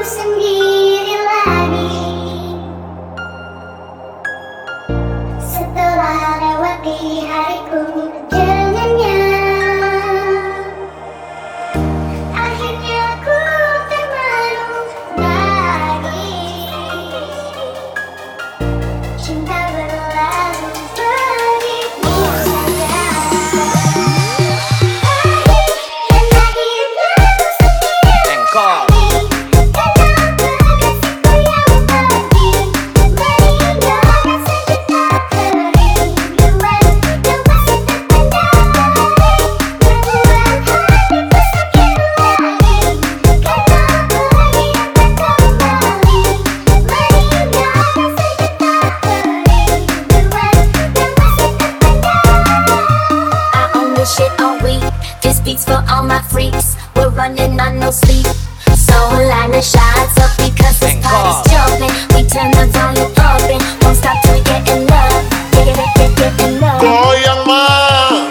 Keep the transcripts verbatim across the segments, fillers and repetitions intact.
sendiri lagi setelah lewati hariku dengannya. Akhirnya aku terbaru lagi. Cinta berlalu begitu saja. Dan lagi aku sendiri Engkol. Shit all week. This beats for all my freaks. We're running on no sleep. So line the shots up because this party's jumping. We turn the volume up and won't stop till we get in love. Get it, get, get in love. Goyang mah.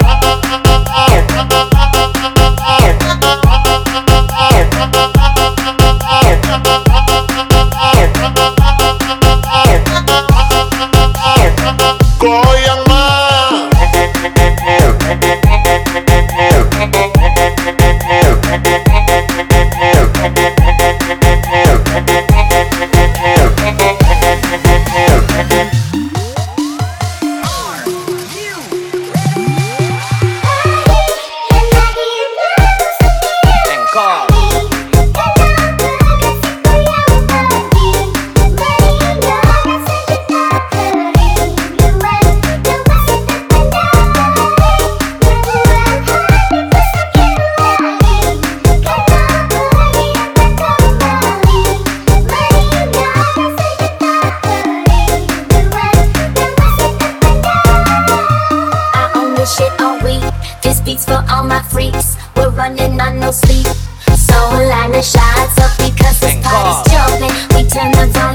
Goyang mah. Engkol. Shit all week. This beats for all my freaks. We're running on no sleep. So line the shots up because this party's jumping. We turn the volume